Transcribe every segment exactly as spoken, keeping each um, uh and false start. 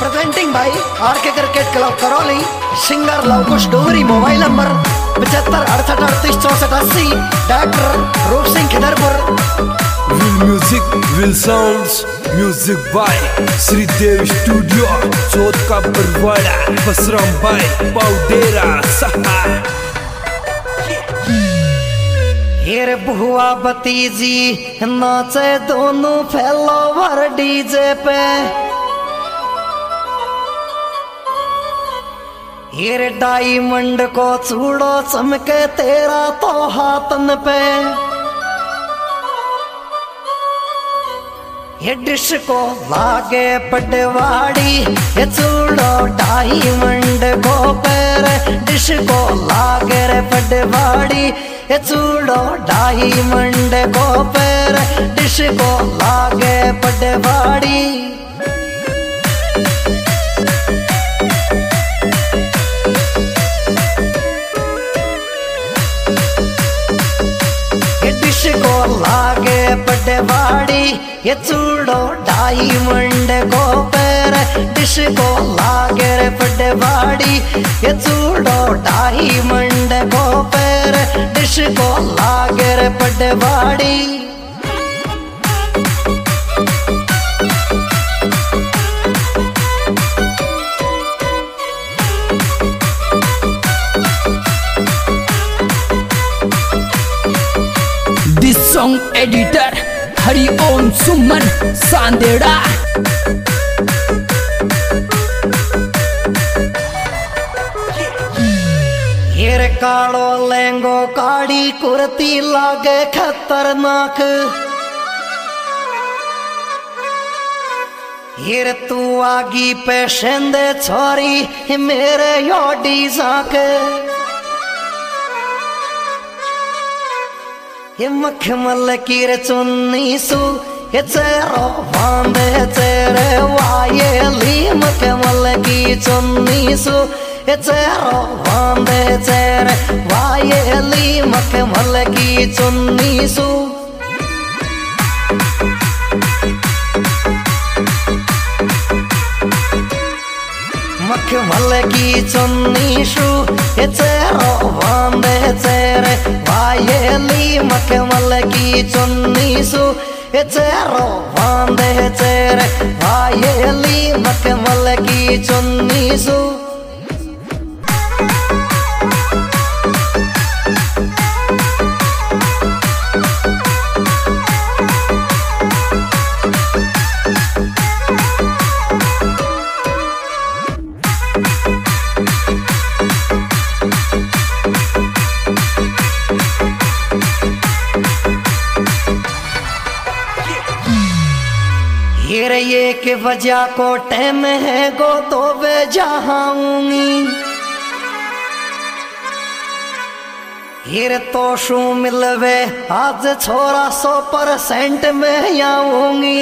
Presenting भाई R K cricket club Karauli. Singer Lavkush Dogri. Mobile number पचहत्तर अड़सठ अड़तीस चौसठ अस्सी। Doctor Roop Singh Khidarpur. Will music will sounds music by Shridev studio Chauth का बरवाड़ा बसराम भाई पाउडेरा सहा। हेर बुआ भतीजी नाचे दोनों फैलोवर डीजे पे। हेर डायमंड को चूड़ो चमके तेरा तो हाथन पे। ये डिश को लागे पटवाड़ी ये चूड़ो डायमंड को पैर। डिश को लागे रे पटवाड़ी ये चूड़ो डायमंड को पैर। डिश को लागे पटवाड़ी। ये डिश को लागे पटवाड़ी ये चूड़ो डायमंड को पैर। डिश को लागे रे पटवाड़ी ये चूड़ो डायमंड को पैर। डिश को लागे रे पटवाड़ी। This song editor Hari Om Suman Sandera. हेर कालो लहंगो काड़ी कुर्ती लागे खतरनाक। हेर तू आगी पे शेंदे छोरी मेरे योडी साक। ये मखमल की रे चुन्नी सु ये चेहरो बांधे चेहरे वायली। मखमल की चुन्नी सु ये चेहरो बांधे चेहरे वायली। मखमल की चुन्नी सु मखमल की चुन्नी सु ये चेहरो बांधे चेहरे वायली। मखमल की चुन्नी सु ये चेहरो बांधे चेहरे वायली। मखमल की चुन्नी सु हेर ये के वजह को टाइम है गो तो वे जहाऊंगी। हेर तो शू मिलवे आज छोरा सौ परसेंट में आऊंगी।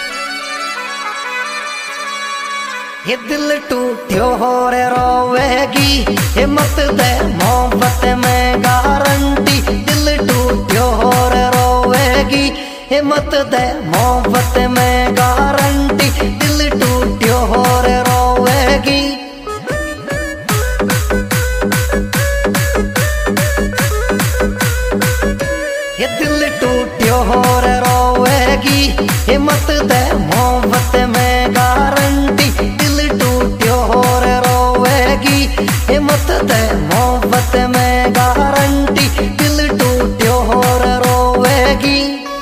ये दिल टूट्यो हो रे रोवेगी ये मत दे मोहब्बत में गारंटी। दिल टूट्यो हो रे रोवेगी ये मत दे मोहब्बत में गारंटी। दिल टूट्यो हो रे रोवेगी। ये दिल टूट्यो हो रे रोवेगी ये मत दे मोहब्बत में गारंटी। दिल टूट्यो हो रे रोवेगी ये मत दे मोहब्बत में गारंटी। दिल टूट्यो हो रे रोवेगी।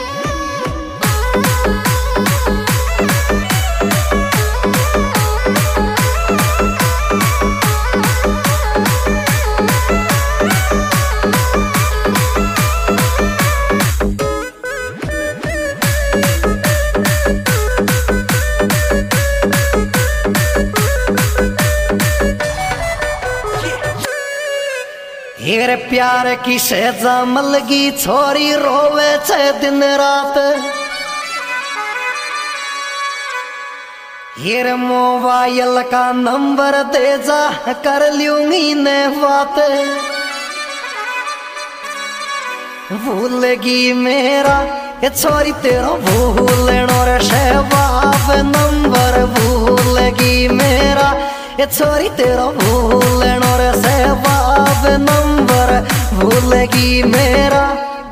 हेर प्यार की सहजा मलगी छोरी रोवे छे दिन रात। हेर मोबाइल का नंबर दे जा कर लूंगी ने बात। भूलगी मेरा ये छोरी तेरो भूलनो रे शहबाब नंबर। भूलगी मेरा ये छोरी तेरा भूलन और सहबाब नंबर भूलेगी मेरा।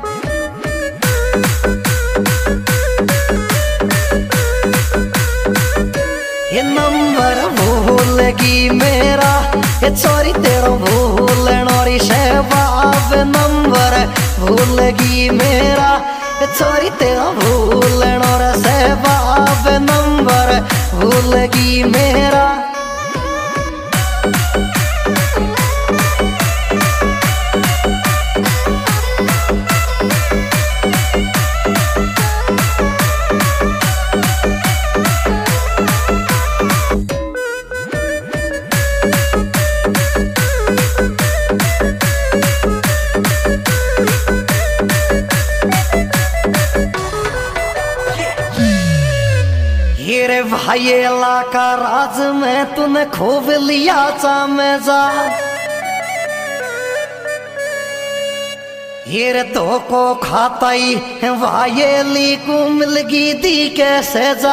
ये नंबर भूलेगी मेरा, ये छोरी तेरा भूलन और सहबाब नंबर भूलेगी मेरा। ये छोरी तेरा भूलन और सहबाब नंबर भूलेगी मेरा। रे भाई अल्लाह का राज में तूने खूब लिया चामेजा। ये रे तो को खाता ही वायली को मिलगी दी कैसे जा।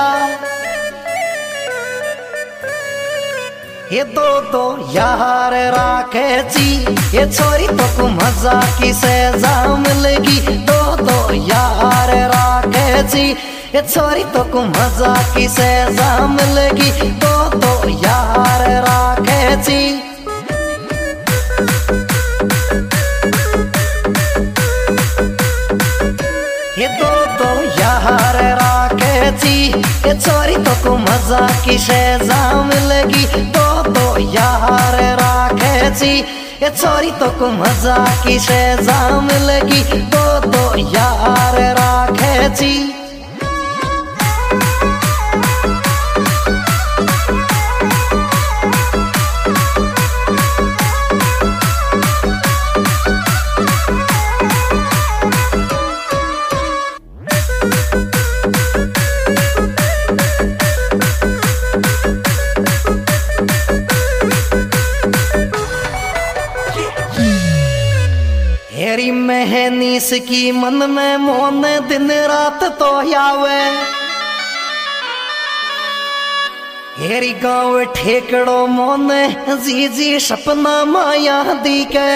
ये दो दो यार राखे जी, ये छोरी तो को मजा की सजा मिलगी। दो दो यार राखे जी, ये छोरी तो को मजा की सजा मिलगी। दो दो यार राखे जी। ये दो दो यार राखे जी, ये छोरी तो को मजा की सजा मिलगी। दो दो यार राखे जी, ये छोरी तो को मजा की सजा मिलगी। दो दो यार राखे जी। हेरी मेहनीस की मन में मोन दिन रात तो आवे। हेरी गाँव ठेकड़ो मोन जी जी सपना माया दी के।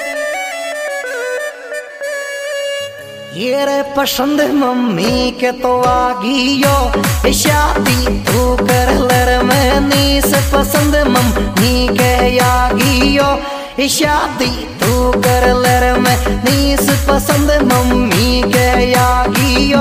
ये रे पसंद मम्मी के तो आगियो, शादी तू कर लर में नीस पसंद मम्मी के आगियो। शादी तू कर लर में नीस पसंद मम्मी के आगियो।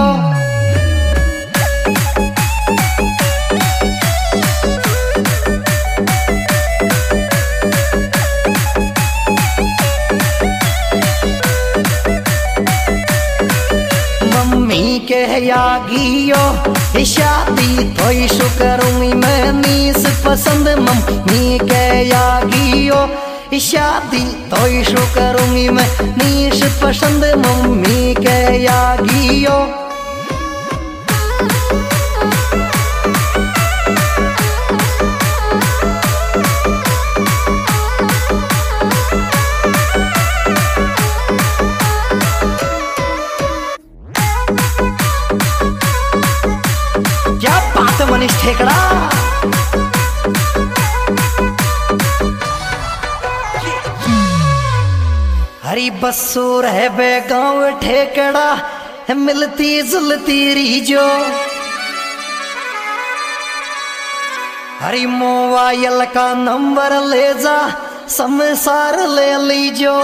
मम्मी के आगियो, शादी थोई शु करूंगी मैं नीस पसंद मम्मी के आगियो। शादी तो शो करूंगी मैं नीश पसंद मम्मी के आगियो। क्या बात है मनीष ठेकड़ा। हरी बसू रह बे गाँव ठेकड़ा मिलती जुलती रीजो। हरी मोबाइल का नंबर ले जा समसार ले लीजो।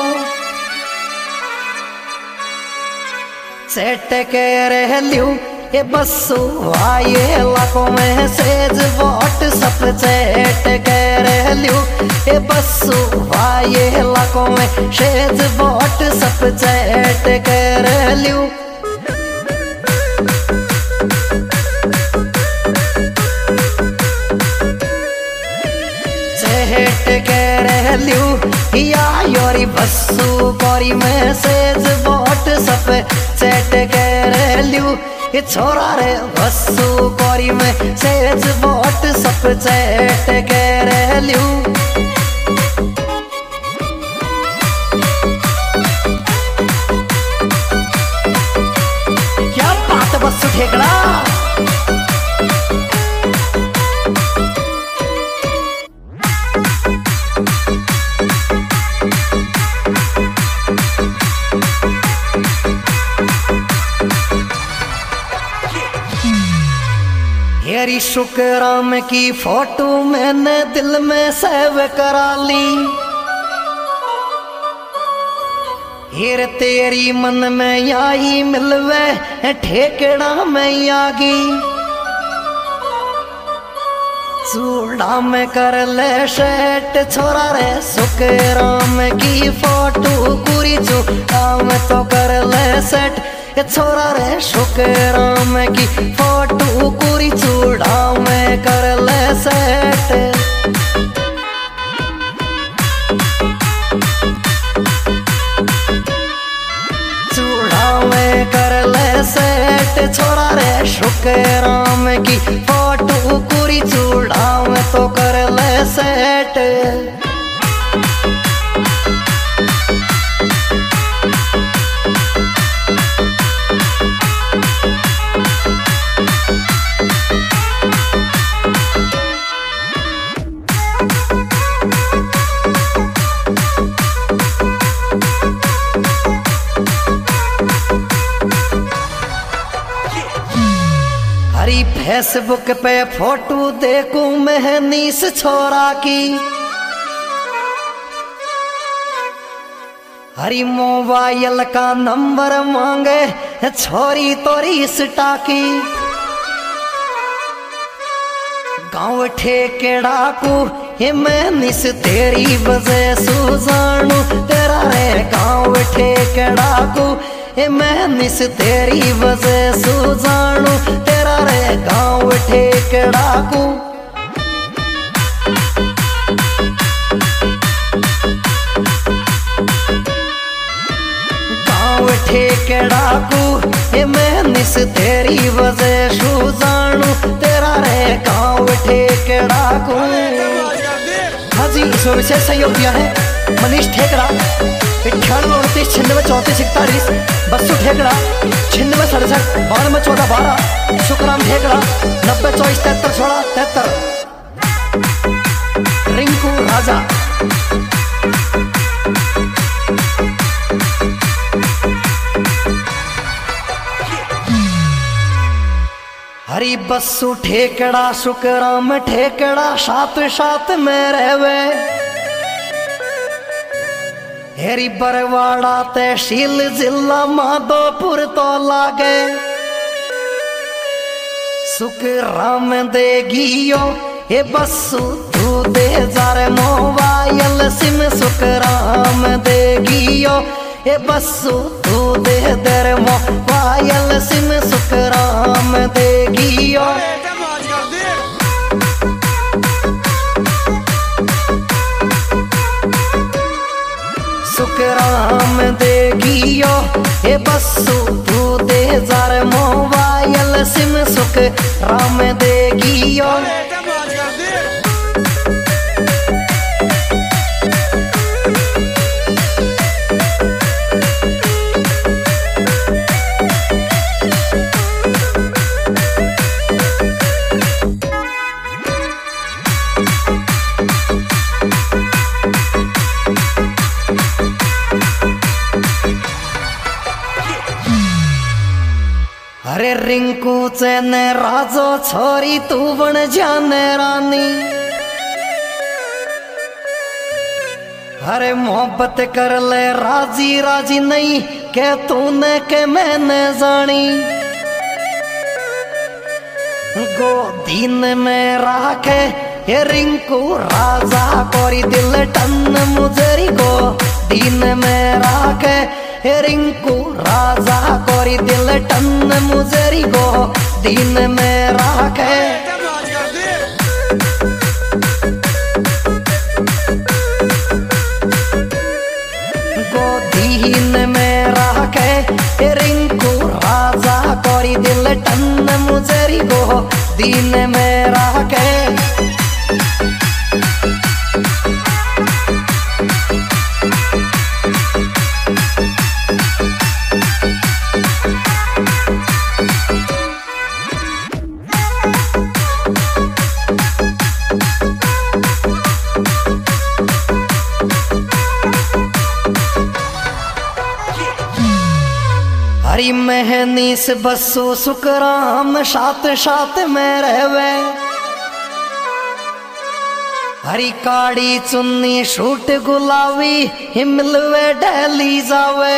सेट के रह लियो ये बसू आए लाखों में सेज व्हाट्सएप चैट के रह लियो। ये बसू आए लाखों में सेज व्हाट्सएप चैट के रह लियो। चैट के रह लियो या योरी बसू कोरी मैसेज व्हाट्सएप चैट के रह लियो। ये छोरा रे बसू कोरी में सेज व्हाट्सएप चैट के रह लियो। क्या बात बसू ठेकड़ा। तेरी शुक्राम की फोटो मैंने दिल में सेव करा ली। हिर तेरी मन में आई मिलवे ठेकड़ा में आगी। चूड़ा में कर ले शेट छोरा रे शुक्राम की फोटो पूरी चूड़ा में तो कर ले सेट छोरा रे शुक्राम की फोटो पूरी चूड़ा में कर ले सेट। चूड़ा में कर ले सेट छोरा रे शुक्राम की फोटो पूरी चूड़ा में तो कर ले सेट। हरी फेसबुक पे फोटो देखूं मैं नीस छोरा की। हरी मोबाइल का नंबर मांगे छोरी तोरी स्टा की। गाँव ठेकेड़ा को ये मैं निस तेरी वजह सु जानू तेरा रे गाँव ठेकेड़ा को ये मैं निस तेरी वजह सु जानू तेरा रे गाँव ठेकेड़ा को। गाँव ठेकेड़ा को ये मैं निस तेरी वजह सु जानू तेरा रे गाँव ठेकेड़ा को। हाँ जी, इसमें विशेष सहयोग दिया है मनीष ठेकड़ा अठानवे उनतीस छिन्नवे चौंतीस इकतालीस बस्सू ठेकड़ा छिन्नवे सड़सठ बानवे चौदह बारह शुक्राम ठेकड़ा नब्बे चौबीस तिहत्तर सोलह तिहत्तर रिंकू राजा। हरी बस्सू ठेकड़ा शुक्राम ठेकड़ा साथ साथ में रहवे। हेरी बरवाड़ा तहसील जिला माधोपुर तो लागे। शुक्राम देगियो ये बस्सू तू दे जार मोबाइल सिम शुक्राम देगियो ये बस्सू तू दे दर मोबाइल सिम शुक्राम देगियो। शुक्राम देगियो ये बस्सू तू दे जार मोबाइल सिम शुक्राम देगियो। अरे रिंकू चैन राजो छोरी तू बन जाने रानी। अरे मोहब्बत कर ले राजी राजी नहीं के तूने के मैंने जानी। गो दिन में राखे ये रिंकू राजा कोरी दिल टन मुजरी गो दिन में राखे हे रिंकू राजा कोरी दिल टन मुजरी गो दिन में राखे। गो दिन में राखे हे रिंकू राजा कोरी दिल टन मुजरी गो दिन में राखे। हरी मेहनी से बसो सुकराम साथ साथ में रहवे हरी काड़ी चुन्नी शूट गुलाबी हिमलवे डहली जावे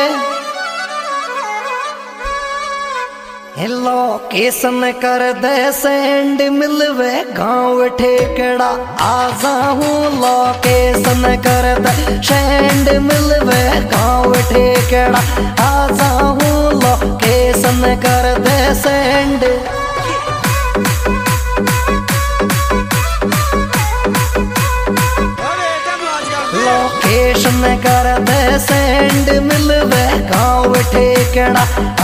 लोकेशन कर दे सेंड मिलवे गाँव ठेकड़ा आ जाऊं लोकेशन कर दे सेंड मिलवे गाँव ठेकड़ा आ जाऊं लोकेशन कर दे सेंड लोकेशन कर दे सेंड मिलवे गाँव ठेकड़ा